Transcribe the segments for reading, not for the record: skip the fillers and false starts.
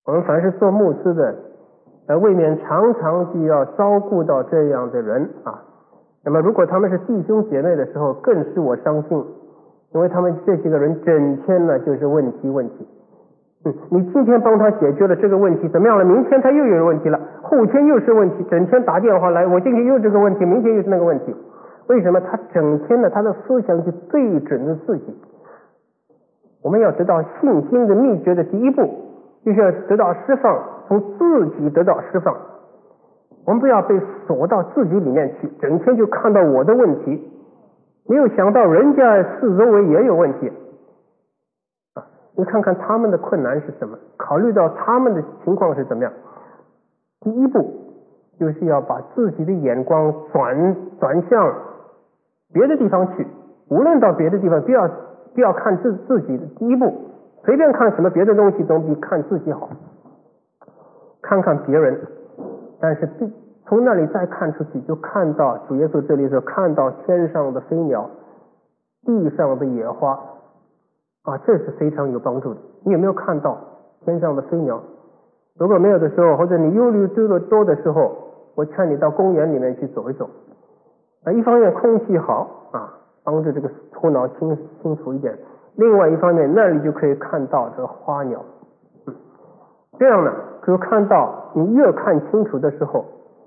我们凡是做牧师的，未免常常就要照顾到这样的人啊。那么如果他们是弟兄姐妹的时候，更是我相信，因为他们这些个人整天呢就是问题。你今天帮他解决了这个问题，怎么样了？明天他又有问题了，后天又是问题，整天打电话来，我今天又这个问题，明天又是那个问题。为什么？他整天呢，他的思想就对准着自己。我们要得到信心的秘诀的第一步，就是要得到释放，从自己得到释放。我们不要被锁到自己里面去，整天就看到我的问题，没有想到人家四周围也有问题。你看看他们的困难是什么，考虑到他们的情况是怎么样。第一步就是要把自己的眼光转向别的地方去，无论到别的地方，不要看自己的第一步，随便看什么别的东西总比看自己好。看看别人，但是从那里再看出去，就看到主耶稣这里说，看到天上的飞鸟，地上的野花啊，这是非常有帮助的。你有没有看到天上的飞鸟？如果没有的时候，或者你忧虑多的时候，我劝你到公园里面去走一走。一方面空气好啊，帮助这个头脑清楚一点；另外一方面，那里就可以看到这个花鸟。这样呢，就看到你越看清楚的时候，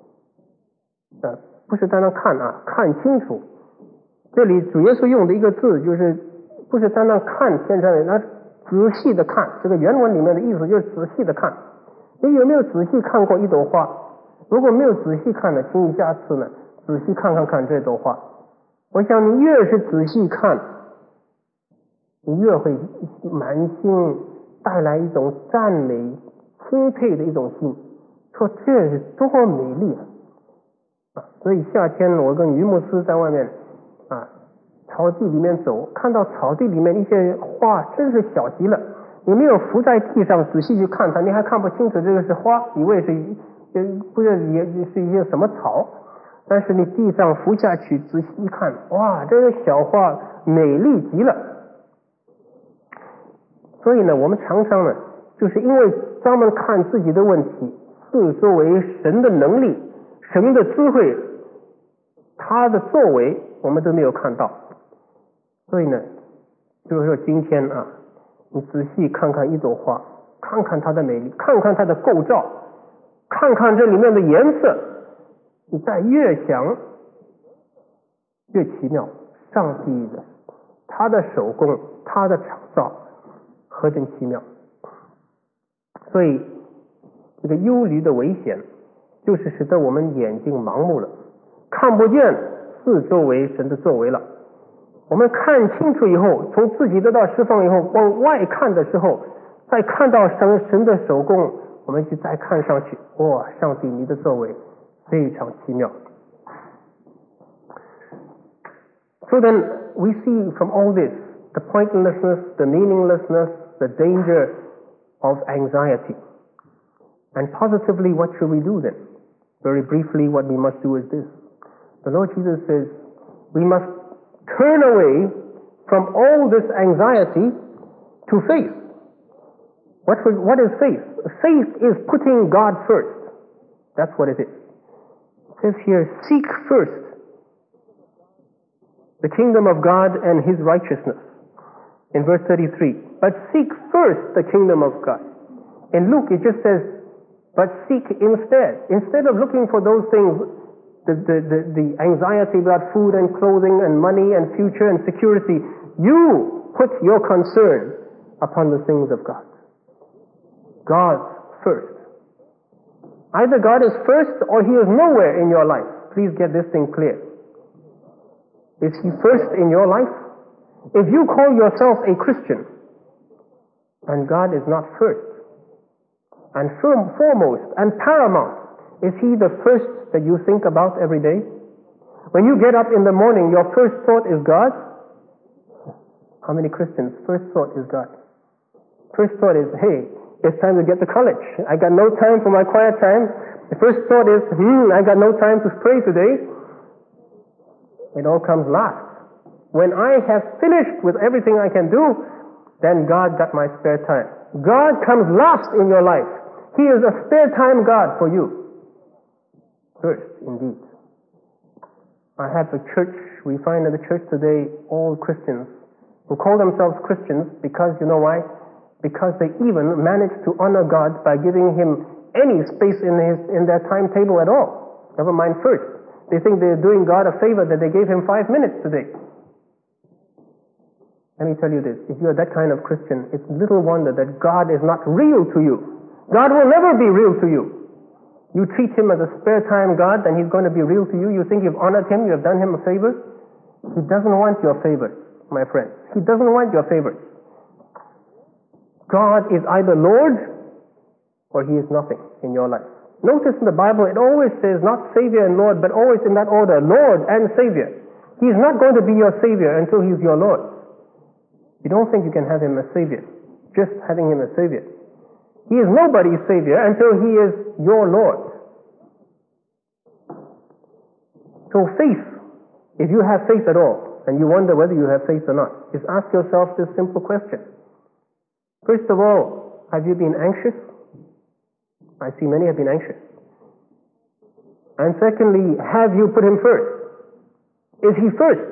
不是单单看啊，看清楚。这里主耶稣用的一个字就是不是单单看天上的，那仔细的看。这个原文里面的意思就是仔细的看。你有没有仔细看过一朵花？如果没有仔细看呢，请你下次呢仔细看这朵花。我想你越是仔细看，你越会满心带来一种赞美钦佩的一种心，说这是多美丽啊！所以夏天我跟于牧师在外面草地里面走，看到草地里面一些花真是小极了，你没有伏在地上仔细去看它，你还看不清楚这个是花，以为不是也是一些什么草。但是你地上伏下去仔细一看，哇，这个小花美丽极了。所以呢，我们常常呢，就是因为专门看自己的问题，四周围神的能力、神的智慧、他的作为，我们都没有看到。所以呢，就是说今天你仔细看看一朵花，看看它的美丽，看看它的构造，看看这里面的颜色，你再越想越奇妙。上帝的他的手工，他的创造何等奇妙。所以这个忧虑的危险就是使得我们眼睛盲目了，看不见四周围神的作为了。我们看清楚以后，从自己得到释放以后，往外看的时候，再看到神的手工，我们去再看上去，哇，上帝你的作为非常奇妙。So then we see from all this the pointlessness, the meaninglessness, the danger of anxiety. And positively, what should we do then? Very briefly, what we must do is this. The Lord Jesus says, we must turn away from all this anxiety to faith. What is faith? Faith is putting God first. That's what it is. It says here, seek first the kingdom of God and his righteousness. In verse 33, but seek first the kingdom of God. In Luke, it just says, but seek instead. Instead of looking for those things, the anxiety about food and clothing and money and future and security, you put your concern upon the things of God. God first. Either God is first or he is nowhere in your life. Please get this thing clear. Is he first in your life? If you call yourself a Christian and God is not first and foremost and paramount, is he the first that you think about every day? When you get up in the morning, your first thought is God? How many Christians' first thought is God? First thought is, hey, it's time to get to college. I got no time for my quiet time. The first thought is, I got no time to pray today. It all comes last. When I have finished with everything I can do, then God got my spare time. God comes last in your life. He is a spare time God for you. First, indeed. I have a church, we find in the church today all Christians who call themselves Christians because, you know why? Because they even manage to honor God by giving Him any space in their timetable at all. Never mind first. They think they're doing God a favor that they gave Him 5 minutes today. Let me tell you this, if you're that kind of Christian, it's little wonder that God is not real to you. God will never be real to you. You treat Him as a spare time God, then He's going to be real to you. You think you've honored Him, you have done Him a favor. He doesn't want your favors, my friends. He doesn't want your favors. God is either Lord or He is nothing in your life. Notice in the Bible it always says not Savior and Lord, but always in that order, Lord and Savior. He's not going to be your Savior until He's your Lord. You don't think you can have Him as Savior, just having Him as Savior. He is nobody's Savior until He is your Lord. So faith, if you have faith at all, and you wonder whether you have faith or not, just ask yourself this simple question. First of all, have you been anxious? I see many have been anxious. And secondly, have you put Him first? Is He first?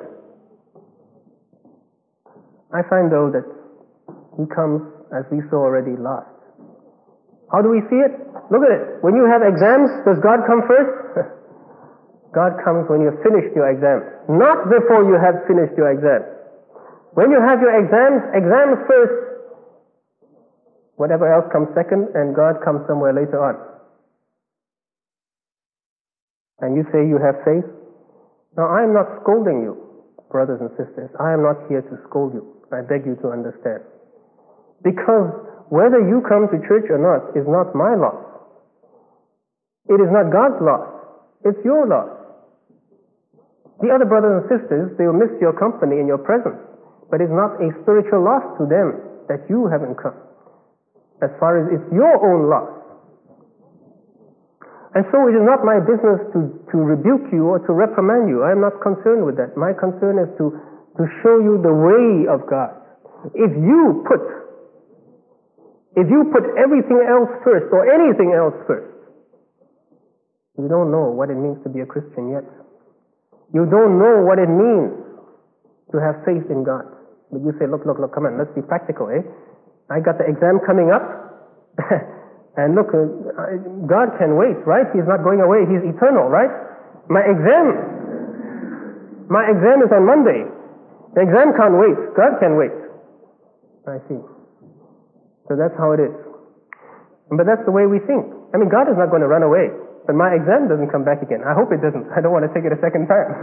I find though that He comes, as we saw already, last. How do we see it? Look at it. When you have exams, does God come first? God comes when you've finished your exams, not before you have finished your exams. When you have your exams first, whatever else comes second, and God comes somewhere later on. And you say you have faith? Now, I am not scolding you, brothers and sisters. I am not here to scold you. I beg you to understand. Because whether you come to church or not is not my loss. It is not God's loss. It's your loss. The other brothers and sisters, they will miss your company and your presence. But it's not a spiritual loss to them that you haven't come. As far as it's your own loss. And so it is not my business to rebuke you or to reprimand you. I am not concerned with that. My concern is to show you the way of God. If you put everything else first or anything else first, you don't know what it means to be a Christian yet. You don't know what it means to have faith in God. But you say, look, come on, let's be practical, eh? I got the exam coming up. And look, God can wait, right? He's not going away. He's eternal, right? My exam is on Monday. The exam can't wait. God can wait. I see. So that's how it is. But that's the way we think. I mean, God is not going to run away. But my exam doesn't come back again. I hope it doesn't. I don't want to take it a second time.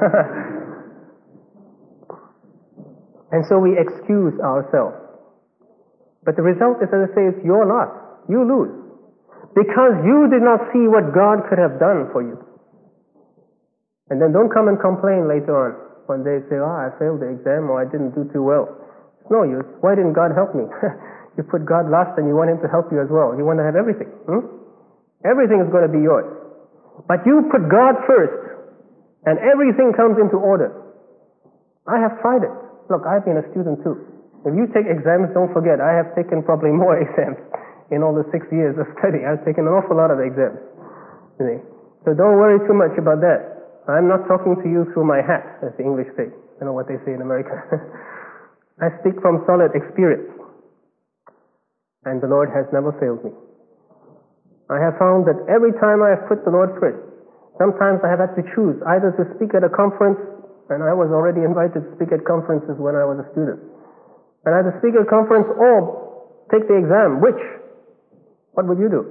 And so we excuse ourselves. But the result is, as I say, it's your loss. You lose. Because you did not see what God could have done for you. And then don't come and complain later on. One day say, I failed the exam or I didn't do too well. It's no use. Why didn't God help me? You put God last and you want Him to help you as well. You want to have everything. Everything is going to be yours. But you put God first and everything comes into order. I have tried it. Look, I've been a student too. If you take exams, don't forget, I have taken probably more exams in all the 6 years of study. I've taken an awful lot of exams. So don't worry too much about that. I'm not talking to you through my hat, as the English say. I know what they say in America. I speak from solid experience. And the Lord has never failed me. I have found that every time I have put the Lord first, sometimes I have had to choose either to speak at a conference, and I was already invited to speak at conferences when I was a student. And I had to speak at a conference or take the exam. Which? What would you do?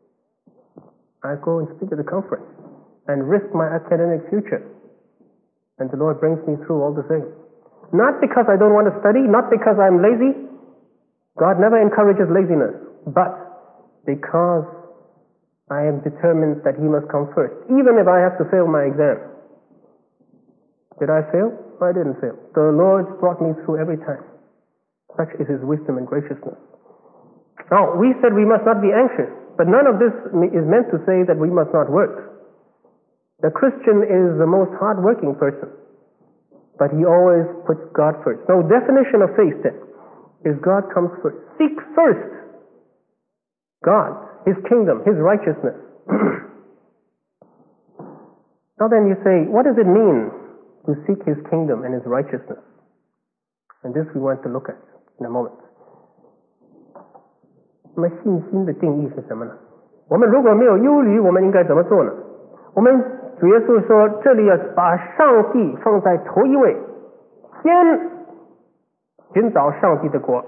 I go and speak at the conference and risk my academic future. And the Lord brings me through all the same. Not because I don't want to study, not because I'm lazy. God never encourages laziness, but because I am determined that He must come first, even if I have to fail my exam. Did I fail? I didn't fail. The Lord brought me through every time. Such is His wisdom and graciousness. Now, we said we must not be anxious, but none of this is meant to say that we must not work. The Christian is the most hard-working person, but he always puts God first. Now, definition of faith then is God comes first. Seek first God His kingdom, His righteousness. Now then you say, what does it mean to seek His kingdom and His righteousness? And this we want to look at in a moment. 那么信心的定义是什么呢？我们如果没有忧虑，我们应该怎么做呢？我们主耶稣说，这里要把上帝放在头一位，先寻找上帝的国。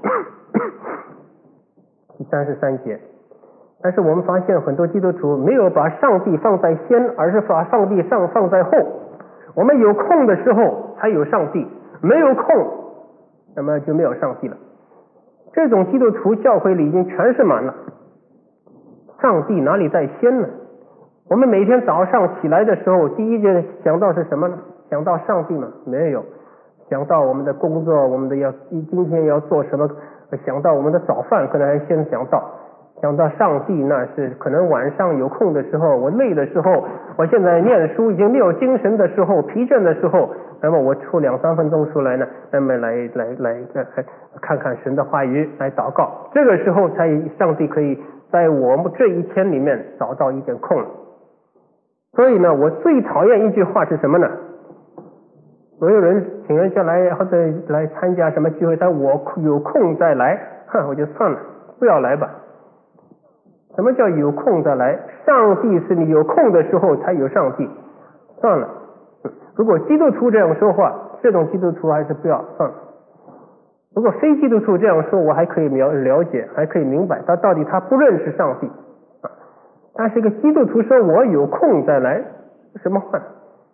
第33节。但是我们发现很多基督徒没有把上帝放在先，而是把上帝放在后。我们有空的时候才有上帝，没有空那么就没有上帝了。这种基督徒教会里已经全是满了，上帝哪里在先呢？我们每天早上起来的时候，第一件想到是什么呢？想到上帝吗？没有。想到我们的工作，我们的今天要做什么，想到我们的早饭，可能还先想到上帝，那是可能晚上有空的时候，我累的时候，我现在念书已经没有精神的时候，疲倦的时候，那么我抽2-3分钟出来呢，那么来看看神的话语，来祷告，这个时候才上帝可以在我们这一天里面找到一点空。所以呢，我最讨厌一句话是什么呢？所有人请人下来或者来参加什么聚会，但我有空再来，我就算了，不要来吧。什么叫有空再来？上帝是你有空的时候才有上帝，算了。如果基督徒这样说话，这种基督徒还是不要算了。如果非基督徒这样说，我还可以了解，还可以明白他到底他不认识上帝。但是一个基督徒说我有空再来，什么话呢？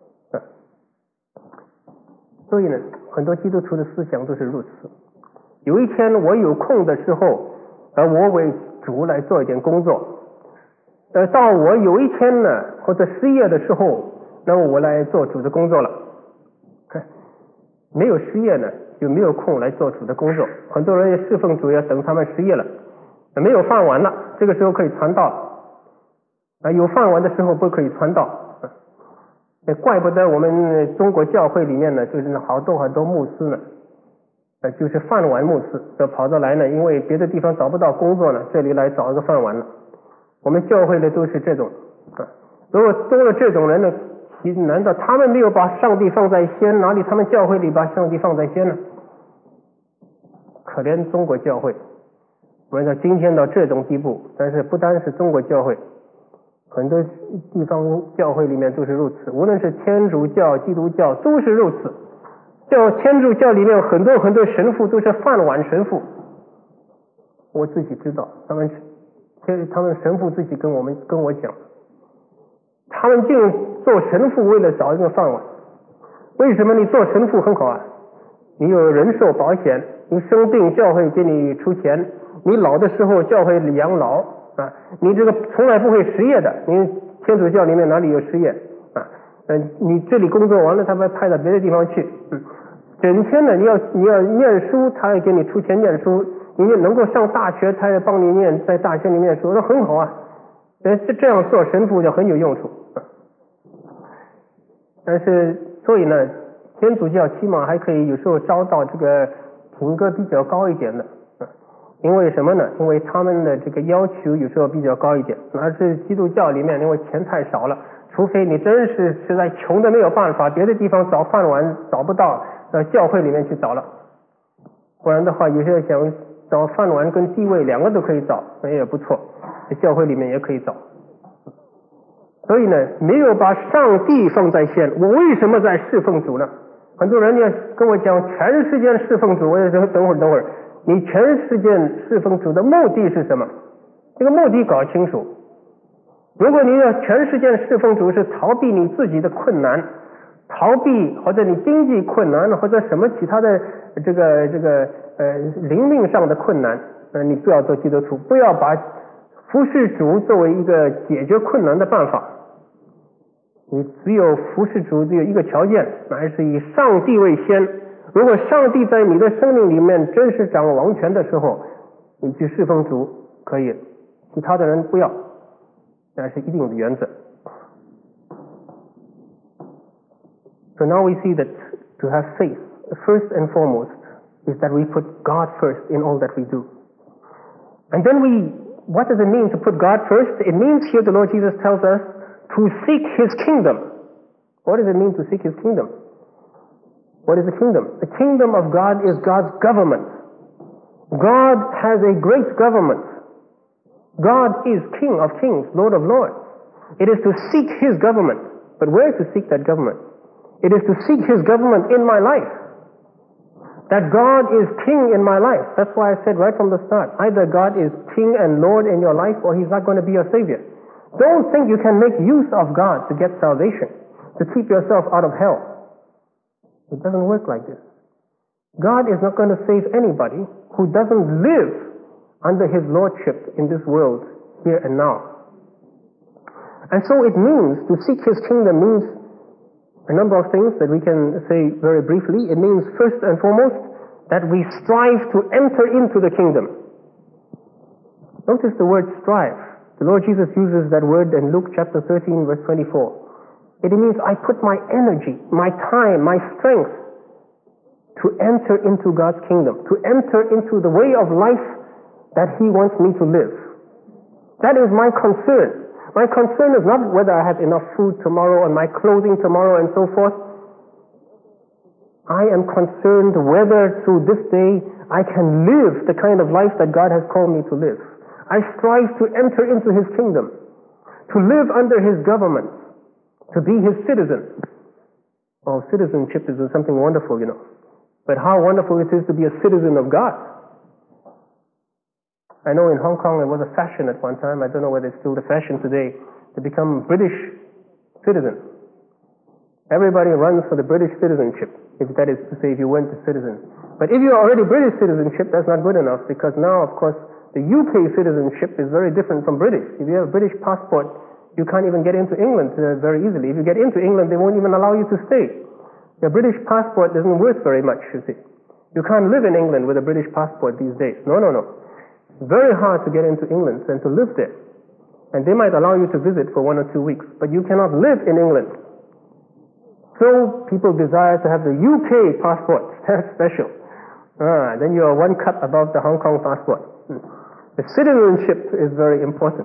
所以呢，很多基督徒的思想都是如此。有一天我有空的时候，我为主来做一点工作。到我有一天呢，或者失业的时候，那么我来做主的工作了。没有失业呢，就没有空来做主的工作。很多人也侍奉主，要等他们失业了，没有饭碗了，这个时候可以传道。有饭碗的时候不可以传道。怪不得我们中国教会里面呢，就是好多牧师呢，就是饭碗牧师，就跑到来呢，因为别的地方找不到工作呢，这里来找一个饭碗了。我们教会的都是这种。如果多了这种人呢，难道他们没有把上帝放在先？哪里他们教会里把上帝放在先呢？可怜中国教会，我们到今天到这种地步。但是不单是中国教会，很多地方教会里面都是如此，无论是天主教、基督教都是如此。天主教里面有很多神父都是饭碗神父，我自己知道，他们神父自己跟我讲，他们就做神父为了找一个饭碗。为什么？你做神父很好啊，你有人寿保险，你生病教会给你出钱，你老的时候教会养老啊，你这个从来不会失业的。你天主教里面哪里有失业啊？你这里工作完了，他们派到别的地方去，整天的你要念书，他也给你出钱念书，你能够上大学，他也帮你念，在大学里念书，那很好啊。这样做神父就很有用处。但是所以呢，天主教起码还可以有时候招到这个品格比较高一点的。因为什么呢？因为他们的这个要求有时候比较高一点。而是基督教里面，因为钱太少了，除非你真是实在穷的没有办法，别的地方找饭碗找不到，教会里面去找了。不然的话，有些人想找饭碗跟地位两个都可以找，那也不错，在教会里面也可以找。所以呢，没有把上帝放在先。我为什么在侍奉主呢？很多人要跟我讲全世界侍奉主，我也说等会儿，你全世界侍奉主的目的是什么？这个目的搞清楚。如果你要全世界侍奉主是逃避你自己的困难，逃避或者你经济困难或者什么其他的这个灵命上的困难，你不要做基督徒，不要把服侍主作为一个解决困难的办法。你只有服侍主只有一个条件，乃是以上帝为先。如果上帝在你的生命里面真是掌王权的时候，你去侍奉主可以，其他的人不要，那是一定的原则。So now we see that to have faith, first and foremost, is that we put God first in all that we do. And then we what does it mean to put God first? It means here the Lord Jesus tells us to seek His kingdom. What does it mean to seek His kingdom? What is the kingdom? The kingdom of God is God's government. God has a great government. God is King of kings, Lord of lords. It is to seek His government. But where to seek that government? It is to seek His government in my life. That God is King in my life. That's why I said right from the start, either God is King and Lord in your life or He's not going to be your Savior. Don't think you can make use of God to get salvation, to keep yourself out of hell. It doesn't work like this. God is not going to save anybody who doesn't live under His lordship in this world, here and now. And so it means, to seek His kingdom means a number of things that we can say very briefly. It means first and foremost that we strive to enter into the kingdom. Notice the word strive. The Lord Jesus uses that word in Luke chapter 13 verse 24. It means I put my energy, my time, my strength to enter into God's kingdom, to enter into the way of life that He wants me to live. That is my concern. My concern is not whether I have enough food tomorrow and my clothing tomorrow and so forth. I am concerned whether through this day I can live the kind of life that God has called me to live. I strive to enter into His kingdom, to live under His government, to be His citizen. Oh, citizenship is something wonderful, you know. But how wonderful it is to be a citizen of God. I know in Hong Kong it was a fashion at one time, I don't know whether it's still the fashion today, to become British citizen. Everybody runs for the British citizenship, if that is to say if you weren't a citizen. But if you're already British citizenship, that's not good enough, because now, of course, the UK citizenship is very different from British. If you have a British passport, you can't even get into England very easily. If you get into England, they won't even allow you to stay. Your British passport isn't worth very much, you see. You can't live in England with a British passport these days. No. Very hard to get into England and to live there. And they might allow you to visit for 1 or 2 weeks, but you cannot live in England. So people desire to have the UK passport. That's special. Then you are one cut above the Hong Kong passport. The citizenship is very important.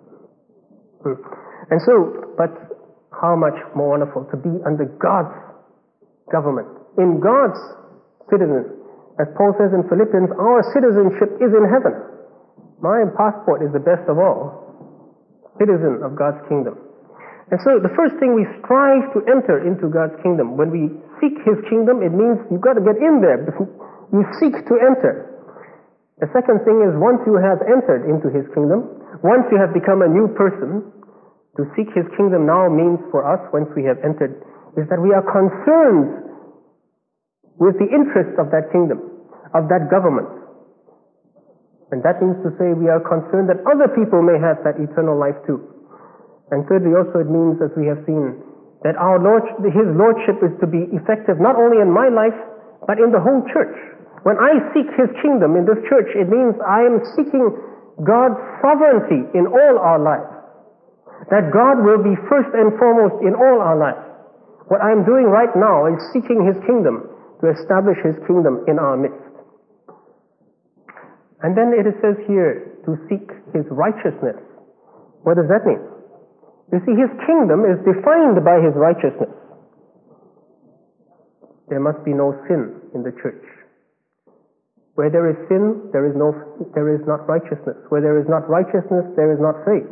And so, but how much more wonderful to be under God's government, in God's citizen. As Paul says in Philippians, our citizenship is in heaven. My passport is the best of all. Citizen of God's kingdom. And so the first thing, we strive to enter into God's kingdom. When we seek His kingdom, it means you've got to get in there. You seek to enter. The second thing is, once you have entered into His kingdom, once you have become a new person, to seek His kingdom now means for us, once we have entered, is that we are concerned with the interests of that kingdom, of that government. And that means to say we are concerned that other people may have that eternal life too. And thirdly also it means, as we have seen, that His Lordship is to be effective not only in my life, but in the whole church. When I seek His kingdom in this church, it means I am seeking God's sovereignty in all our lives. That God will be first and foremost in all our lives. What I am doing right now is seeking His kingdom, to establish His kingdom in our midst. And then it says here, to seek His righteousness. What does that mean? You see, His kingdom is defined by His righteousness. There must be no sin in the church. Where there is sin, there is not righteousness. Where there is not righteousness, there is not faith.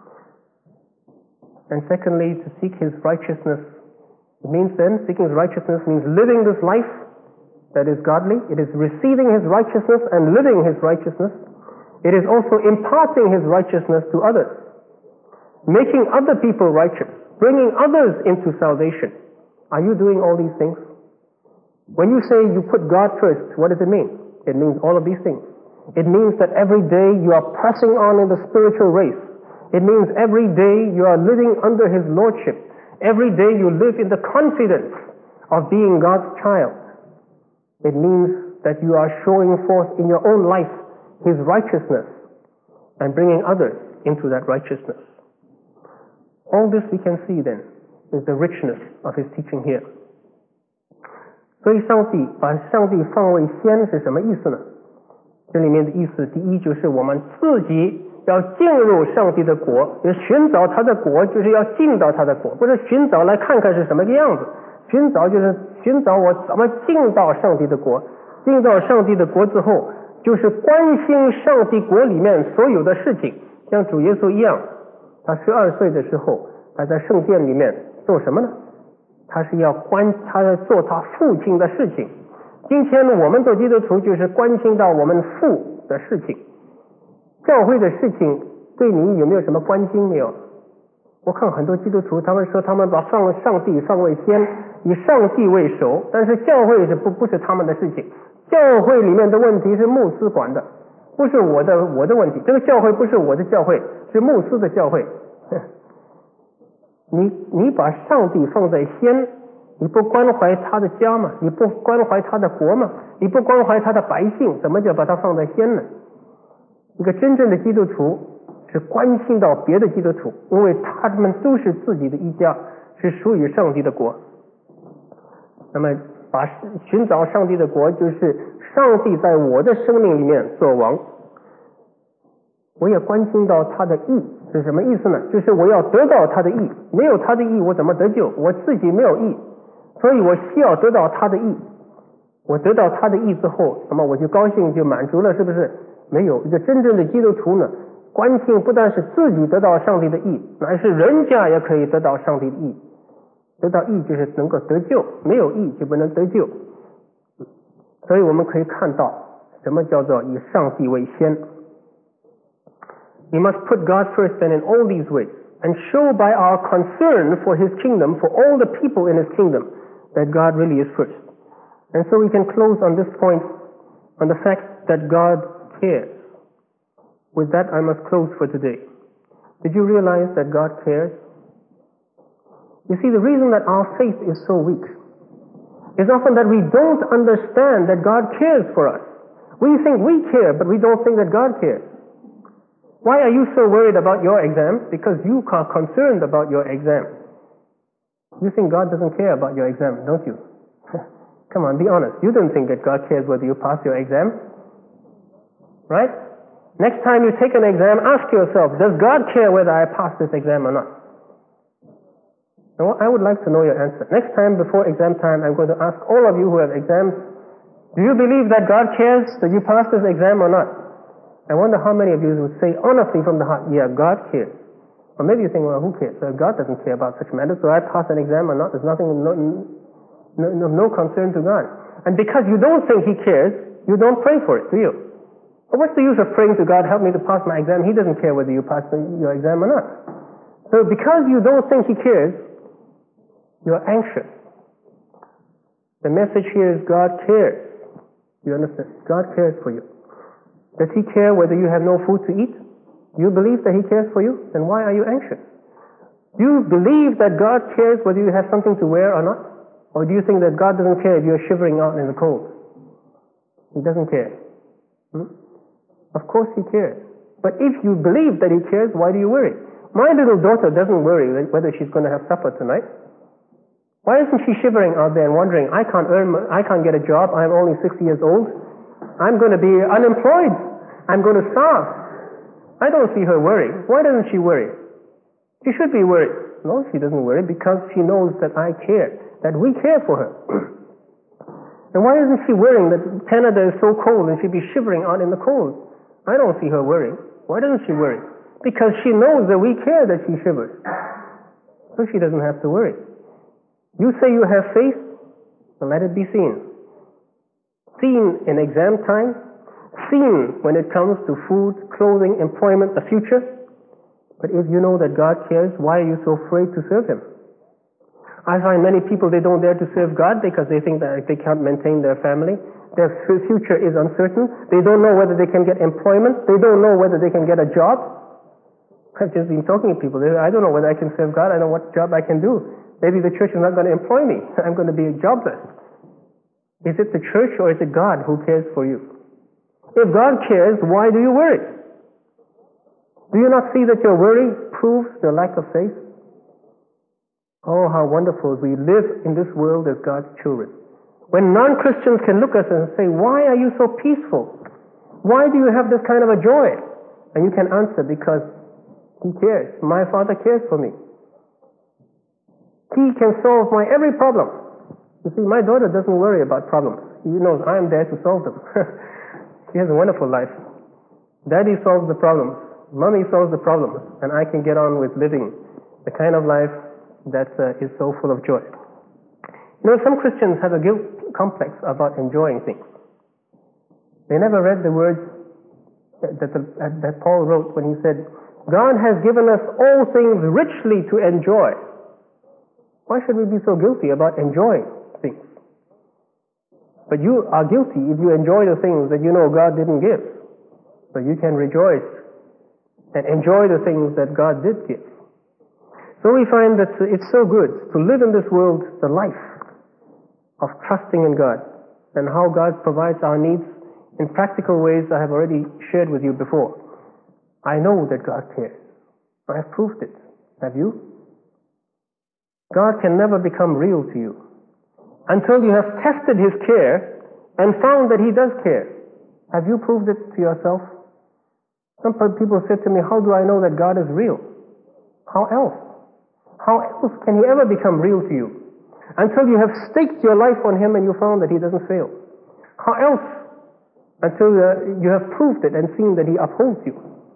And secondly, to seek His righteousness, it means then, seeking His righteousness means living this life that is godly. It is receiving His righteousness and living His righteousness. It is also imparting His righteousness to others. Making other people righteous. Bringing others into salvation. Are you doing all these things? When you say you put God first, what does it mean? It means all of these things. It means that every day you are pressing on in the spiritual race. It means every day you are living under His Lordship. Every day you live in the confidence of being God's child. It means that you are showing forth in your own life His righteousness and bringing others into that righteousness. All this we can see then is the richness of His teaching here. 所以把上帝放为先是什么意思呢？这里面的意思，第一就是我们自己要进入上帝的国，要寻找他的国，就是要进到他的国，不是寻找来看看是什么个样子，寻找就是寻找我怎么进到上帝的国。进到上帝的国之后，就是关心上帝国里面所有的事情，像主耶稣一样，他12岁的时候，他在圣殿里面做什么呢？他在做他父亲的事情。今天我们做基督徒就是关心到我们父的事情，教会的事情对你有没有什么关心没有？我看很多基督徒他们说他们把上帝放为先，以上帝为首，但是教会不是他们的事情。教会里面的问题是牧师管的，不是我的问题。这个教会不是我的教会，是牧师的教会。你把上帝放在先，你不关怀他的家吗？你不关怀他的国吗？你不关怀他的百姓，怎么就把他放在先呢？一个真正的基督徒是关心到别的基督徒，因为他们都是自己的一家，是属于上帝的国。那么寻找上帝的国，就是上帝在我的生命里面做王。我也关心到他的义是什么意思呢？就是我要得到他的义，没有他的义我怎么得救？我自己没有义，所以我需要得到他的义。我得到他的义之后，那么我就高兴，就满足了，是不是？没有。一个真正的基督徒呢，关心不但是自己得到上帝的义，乃是人家也可以得到上帝的义。得到义就是能够得救，没有义就不能得救。所以我们可以看到什么叫做以上帝为先。We must put God first and in all these ways, and show by our concern for His kingdom, for all the people in His kingdom, that God really is first. And so we can close on this point, on the fact that God cares. With that, I must close for today. Did you realize that God cares? You see, the reason that our faith is so weak is often that we don't understand that God cares for us. We think we care, but we don't think that God cares. Why are you so worried about your exams? Because you are concerned about your exam. You think God doesn't care about your exam, don't you? Come on, be honest. You don't think that God cares whether you pass your exam. Right? Next time you take an exam, ask yourself, does God care whether I pass this exam or not? I would like to know your answer. Next time, before exam time, I'm going to ask all of you who have exams, do you believe that God cares that you pass this exam or not? I wonder how many of you would say honestly from the heart, yeah, God cares. Or maybe you think, well, who cares? Well, God doesn't care about such matters, so I pass an exam or not, there's nothing, no concern to God. And because you don't think He cares, you don't pray for it, do you? Well, what's the use of praying to God, help me to pass my exam? He doesn't care whether you pass your exam or not. So because you don't think He cares, you're anxious. The message here is God cares. You understand? God cares for you. Does He care whether you have no food to eat? Do you believe that He cares for you? Then why are you anxious? Do you believe that God cares whether you have something to wear or not? Or do you think that God doesn't care if you're shivering out in the cold? He doesn't care. Of course He cares. But if you believe that He cares, why do you worry? My little daughter doesn't worry whether she's going to have supper tonight. Why isn't she shivering out there and wondering, I can't get a job, I'm only 6 years old, I'm going to be unemployed, I'm going to starve. I don't see her worry. Why doesn't she worry? She should be worried. No, she doesn't worry because she knows that I care, that we care for her. And why isn't she worrying that Canada is so cold and she'd be shivering out in the cold? I don't see her worrying. Why doesn't she worry? Because she knows that we care that she shivers. So she doesn't have to worry. You say you have faith, well, let it be seen. Seen in exam time, seen when it comes to food, clothing, employment, the future. But if you know that God cares, why are you so afraid to serve Him? I find many people, they don't dare to serve God because they think that they can't maintain their family. Their future is uncertain. They don't know whether they can get employment. They don't know whether they can get a job. I've just been talking to people. I don't know whether I can serve God. I don't know what job I can do. Maybe the church is not going to employ me. I'm going to be jobless. Is it the church or is it God who cares for you? If God cares, why do you worry? Do you not see that your worry proves your lack of faith? Oh, how wonderful we live in this world as God's children. When non-Christians can look at us and say, why are you so peaceful? Why do you have this kind of a joy? And you can answer because He cares. My Father cares for me. He can solve my every problem. You see, my daughter doesn't worry about problems. She knows I am there to solve them. She has a wonderful life. Daddy solves the problems. Mommy solves the problems. And I can get on with living the kind of life that is so full of joy. You know, some Christians have a guilt complex about enjoying things. They never read the words that Paul wrote when he said, God has given us all things richly to enjoy. Why should we be so guilty about enjoying things? But you are guilty if you enjoy the things that you know God didn't give. So you can rejoice and enjoy the things that God did give. So we find that it's so good to live in this world the life of trusting in God and how God provides our needs in practical ways I have already shared with you before. I know that God cares. I have proved it. Have you? God can never become real to you until you have tested His care and found that He does care. Have you proved it to yourself? Some people said to me, how do I know that God is real? How else? How else can He ever become real to you? Until you have staked your life on Him and you found that He doesn't fail. How else? Until you have proved it and seen that He upholds you.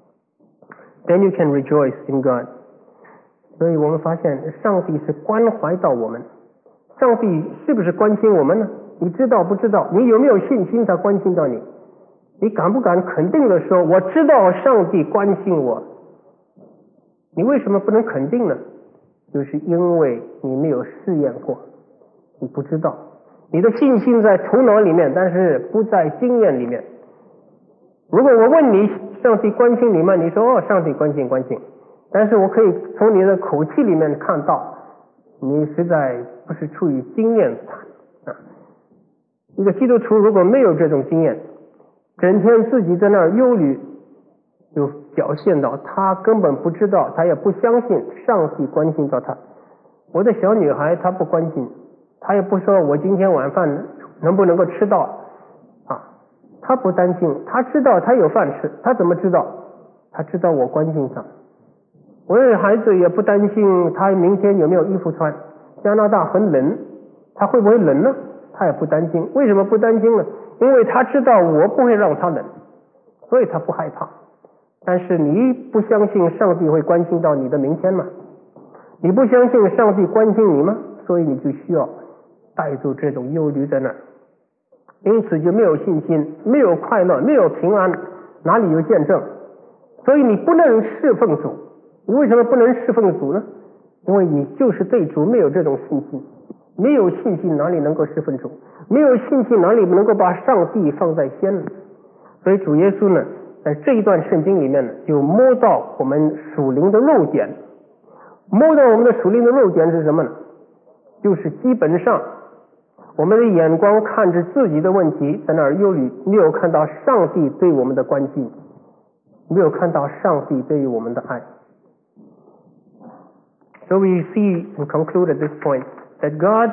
Then you can rejoice in God. 所以我们发现上帝是关怀到我们。上帝是不是关心我们呢？你知道不知道？你有没有信心他关心到你？你敢不敢肯定的说我知道上帝关心我？你为什么不能肯定呢？就是因为你没有试验过，你不知道。你的信心在头脑里面，但是不在经验里面。如果我问你上帝关心你吗？你说上帝关心关心，但是我可以从你的口气里面看到你实在不是出于经验谈。一个基督徒如果没有这种经验，整天自己在那儿忧虑，就表现到他根本不知道，他也不相信上帝关心到他。我的小女孩她不关心，她也不说我今天晚饭能不能够吃到她不担心，她知道她有饭吃。她怎么知道？她知道我关心她。我的孩子也不担心他明天有没有衣服穿。加拿大很冷，他会不会冷呢？他也不担心。为什么不担心呢？因为他知道我不会让他冷，所以他不害怕。但是你不相信上帝会关心到你的明天吗？你不相信上帝关心你吗？所以你就需要带着这种忧虑在那儿，因此就没有信心，没有快乐，没有平安，哪里有见证？所以你不能侍奉主。你为什么不能侍奉主呢？因为你就是对主没有这种信心。没有信心哪里能够侍奉主？没有信心哪里能够把上帝放在先呢？所以主耶稣呢，在这一段圣经里面呢，就摸到我们属灵的弱点。摸到我们的属灵的弱点是什么呢？就是基本上我们的眼光看着自己的问题在那儿忧虑，没有看到上帝对我们的关心，没有看到上帝对于我们的爱。So we see and conclude at this point that God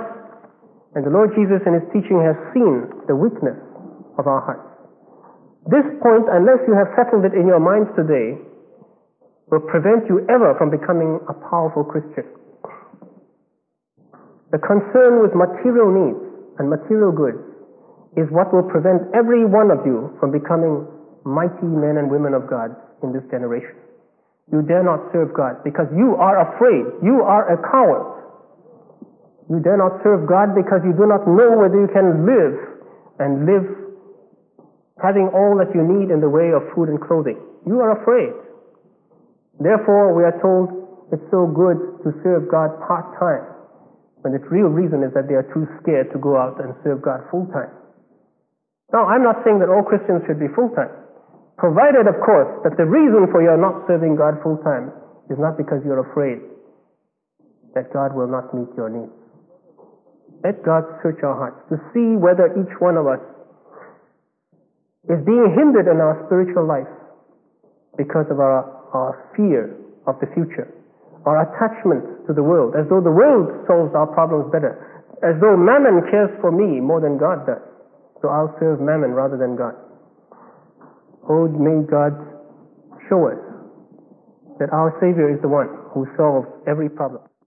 and the Lord Jesus and His teaching has seen the weakness of our hearts. This point, unless you have settled it in your minds today, will prevent you ever from becoming a powerful Christian. The concern with material needs and material goods is what will prevent every one of you from becoming mighty men and women of God in this generation. You dare not serve God because you are afraid. You are a coward. You dare not serve God because you do not know whether you can live and live having all that you need in the way of food and clothing. You are afraid. Therefore, we are told it's so good to serve God part-time, when the real reason is that they are too scared to go out and serve God full-time. Now, I'm not saying that all Christians should be full-time, provided, of course, that the reason for your not serving God full-time is not because you're afraid that God will not meet your needs. Let God search our hearts to see whether each one of us is being hindered in our spiritual life because of our fear of the future, our attachment to the world, as though the world solves our problems better, as though mammon cares for me more than God does, so I'll serve mammon rather than God. Oh, may God show us that our Savior is the one who solves every problem.